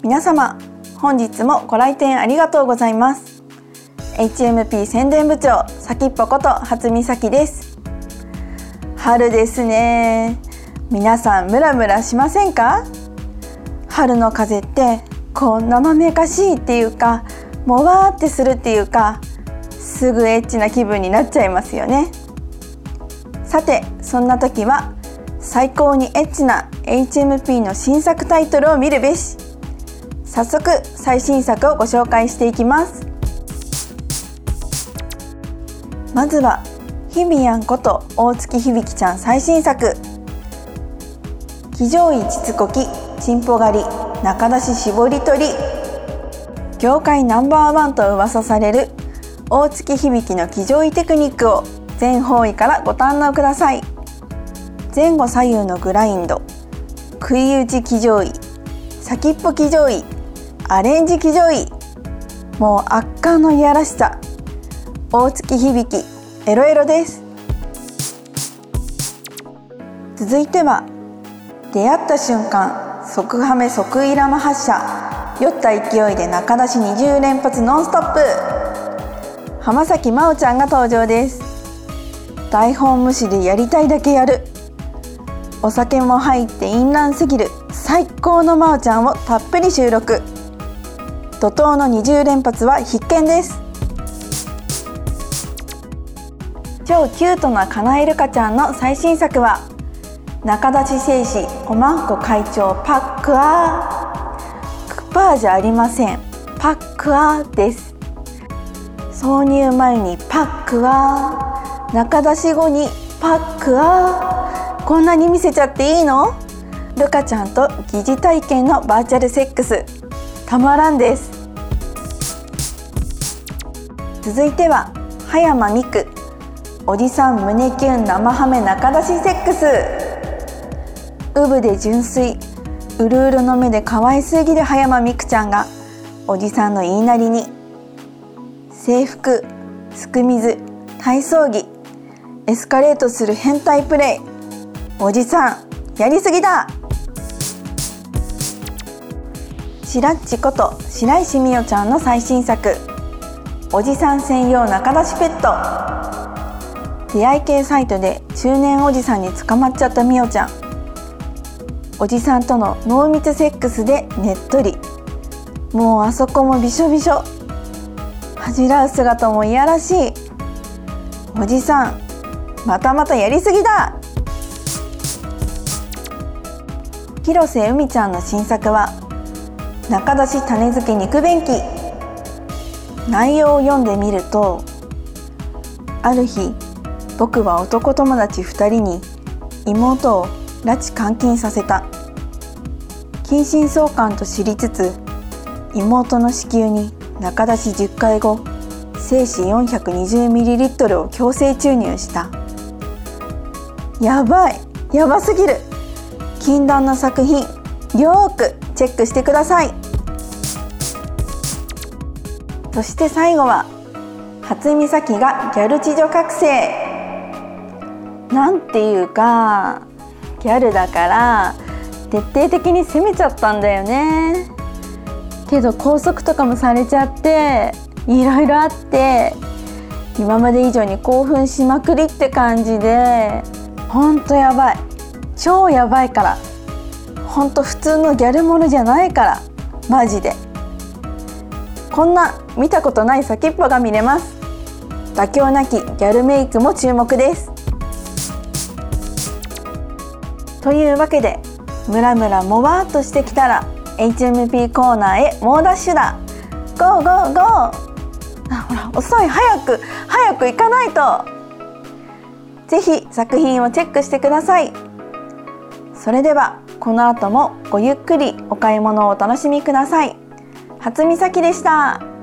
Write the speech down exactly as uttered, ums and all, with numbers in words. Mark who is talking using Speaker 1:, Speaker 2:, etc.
Speaker 1: 皆様、本日もご来店ありがとうございます。 エイチエムピー 宣伝部長さきっぽこと初見咲です。春ですね。皆さんムラムラしませんか？春の風ってこう生めかしいっていうか、もわーってするっていうか、すぐエッチな気分になっちゃいますよね。さて、そんな時は最高にエッチな エイチエムピー の新作タイトルを見るべし。早速最新作をご紹介していきます。まずはひびやんこと大月響ちゃん最新作、騎乗位ちつこきチンポ狩り中出し絞り取り。業界ナンバーワンと噂される大月響の騎乗位テクニックを全方位からご堪能ください。前後左右のグラインド、食い打ち騎乗位、先っぽ騎乗位、アレンジ騎乗位、もう圧巻のいやらしさ。大月響エロエロです。続いては出会った瞬間即ハメ即イラマ発射、酔った勢いで中出しにじゅう連発ノンストップ。浜崎真央ちゃんが登場です。台本無視でやりたいだけやる、お酒も入って淫乱すぎる最高の真央ちゃんをたっぷり収録。怒涛のにじゅう連発は必見です。超キュートなかなえるかちゃんの最新作は中出し精子おまんこ会長パックアー。クパーじゃありません、パックアーです。挿入前にパックアー、中出し後にパックアー、こんなに見せちゃっていいの？ルカちゃんと疑似体験のバーチャルセックス、たまらんです。続いては葉山美久、おじさん胸キュン生ハメ中出しセックス。ウブで純粋、うるうるの目で可愛すぎる葉山美久ちゃんがおじさんの言いなりに。制服、すく水、体操着、エスカレートする変態プレイ。おじさんやりすぎだ。しらっちこと白石美代ちゃんの最新作、おじさん専用中出しペット。出会い系サイトで中年おじさんに捕まっちゃった美代ちゃん。おじさんとの濃密セックスでねっとり、もうあそこもびしょびしょ、恥じらう姿もいやらしい。おじさんまたまたやりすぎだ。広瀬海ちゃんの新作は中出し種付け肉便器。内容を読んでみると、ある日僕は男友達ふたりに妹を拉致監禁させた。近親相関と知りつつ妹の子宮に中出しじゅっかい後、精子 よんひゃくにじゅうミリリットル を強制注入した。やばい、やばすぎる。禁断の作品、よーくチェックしてください。そして最後は初見咲がギャル知女覚醒。なんていうかギャルだから徹底的に攻めちゃったんだよね。けど拘束とかもされちゃっていろいろあって、今まで以上に興奮しまくりって感じで、ほんとやばい、超やばいから、ほんと普通のギャルものじゃないから、マジで。こんな見たことない先っぽが見れます。妥協なきギャルメイクも注目です。というわけで、ムラムラもわーっとしてきたら エイチエムピー コーナーへ猛ダッシュだ。ゴーゴーゴー。あ、ほら遅い、早く早く行かないと。ぜひ作品をチェックしてください。それではこの後もごゆっくりお買い物をお楽しみください。初見咲でした。